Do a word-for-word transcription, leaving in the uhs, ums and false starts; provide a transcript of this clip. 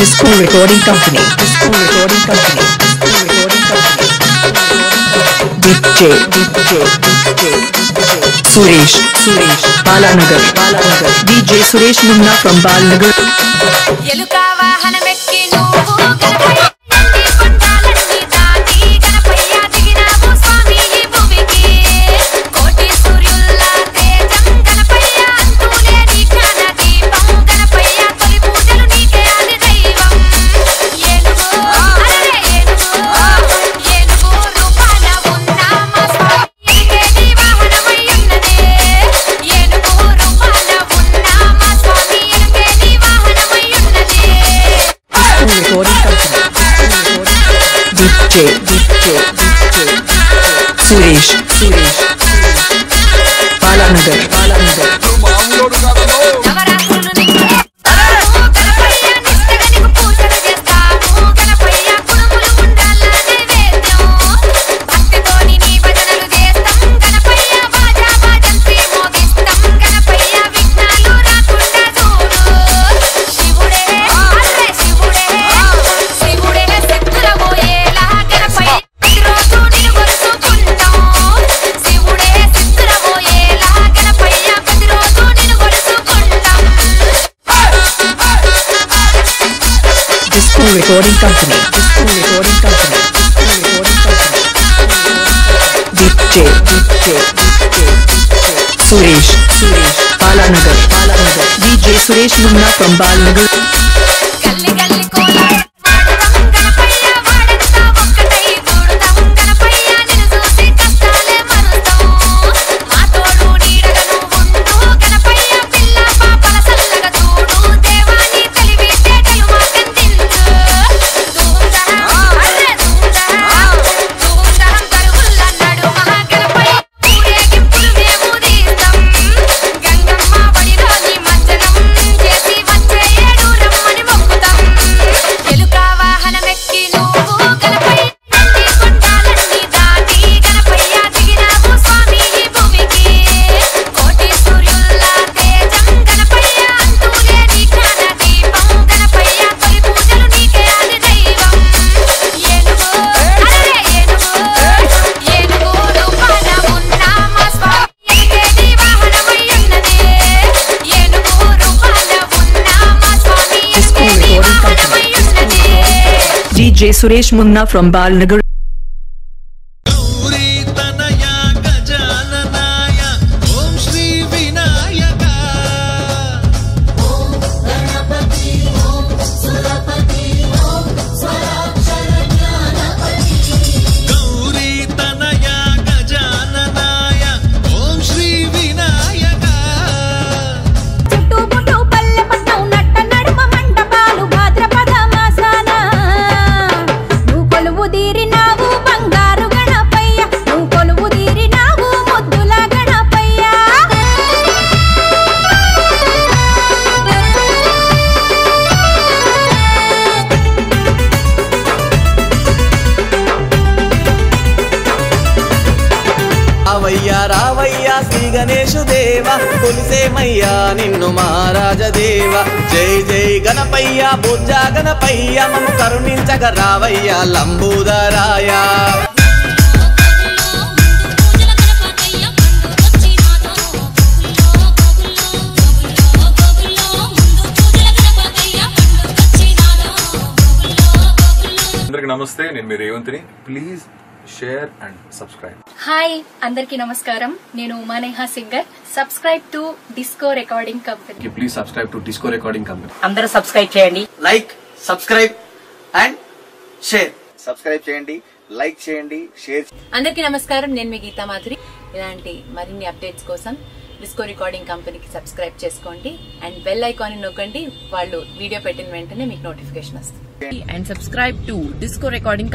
Disco Recording Company. Disco Recording Company. Disco Recording Company. D J D J D J Suresh Suresh Balanagar Balanagar D J Suresh Munna from Balanagar. Yeluka vahanamekki nuvu ganapayya endi kondalanni daati ganapayya diginavu swami ee bhuviki koti suryulla tejam ganapayya antule nee gnana deepam ganapayya toli poojalu neeke adi daivam yelugu arare yelugu yelugu rupana unna ma swami enke vahanamai unnade yelugu rupana unna ma swami enke vahanamai unnade. Recording Company. D J D J D J Suresh Suresh Balanagar Balanagar. నవరాత్రులు నీకు చేస్తాము గణపయ్య నిష్టగా నీకు పూజలు చేస్తాము గణపయ్య కుడుములు ఉండాల నైవేద్యం భక్తితోని నీ భజనలు చేస్తాం గణపయ్య బాజా బాజంతి మోగిస్తాం గణపయ్య విఘ్నాలు రాకుండా చూడు శివుడే అర్రే శివుడే శివుడే శక్తుల పోయేలా గణపయ్య ప్రతిరోజు నిన్ను కొలుసుకుంటాం శివుడే శక్తుల పోయేలా గణపయ్య ప్రతిరోజు నిన్ను కొలుసుకుంటాం. Disco Recording Company. Disco Recording Company. Disco Recording Company. D J D J D J Suresh Suresh Balanagar Balanagar D J Suresh Munna from Balanagar. గల్లి గల్లి కోలాటం ఆడతాం గణపయ్య వాడంతా ఒక్కటై కూడుతాం గణపయ్య నిన్ను చూసి కష్టాలే మరుస్తాం మా తోడు నీడగా నువ్వు ఉంటూ గణపయ్య పిల్ల పాపల సల్లగా చూడు దేవాని తెలివితేటలు మాకందించు ధూమ్ధాం అర్రే ధూమ్ధాం ధూమ్ధాం తరుగులన్నాడు మహా గణపయ్య ఊరేగింపులు మేము తీస్తాం గంగమ్మ బడిలోని మజ్జనం చేసి వచ్చే ఏడు రమ్మని మొక్కుతాం ఎలుక వాహనమెక్కి నువ్వు గణపయ్య ఎన్ని కొండాలన్నీ దాటి గణపయ్య దిగినావు స్వామి ఈ భూమికి కోటి సూర్యుల్ల తేజం గణపయ్య అంతులే నీ జ్ఞాన దీపం గణపయ్య తొలి పూజలు నీకే ఆది దైవం ఏనుగు అరే ఏనుగు ఏనుగు రూపాన ఉన్న మా స్వామి ఎంకేటి వాహనమై ఉన్నదే ఏనుగు రూపాన ఉన్న మా స్వామి ఎంకేటి వాహనమై ఉన్నదే. D J Suresh Munna from Balanagar. Gauri Tanaya गजाननाय ओम श्री विनायक गौरी तनया गजाननाय ओम श्री विनायक చుట్టూ పుట్టు పల్లె పట్టం నట్ట నడుమ మండపాలు భాద్రపద మాసాన నువ్వు కొలువు తీరినావు బంగారు గణపయ్య నువ్వు కొలువు తీరినావు ముద్దుల గణపయ్య రావయ్యా రావయ్యా శ్రీ గణేశు దేవ కొలిసేమయ్యా నిన్ను మహారాజదేవ జై జై గణపయ్య బుజ్జా గణపయ్య మమ్ము కరుణించగ రావయ్యా లంబూదరాయ అందరికి నమస్తే, నేను మీ రేవంత్ని. Please share and subscribe. Hi అందరికీ నమస్కారం. నేను Umaneha singer. Subscribe to disco recording company. Please subscribe to disco recording company. అందరూ సబ్స్క్రైబ్ చేయండి. Like subscribe and share. Subscribe చేయండి, లైక్ చేయండి, షేర్. అందరికీ నమస్కారం. నేను మీ గీతా మాధురి. ఇలాంటి మరిన్ని అప్డేట్స్ కోసం డిస్కో రికార్డింగ్ కంపెనీకి సబ్స్క్రైబ్ చేసుకోండి అండ్ బెల్ ఐకాన్ నొక్కండి. వాళ్ళు వీడియో పెట్టిన వెంటనే మీకు నోటిఫికేషన్ వస్తుంది. And subscribe to Disco Recording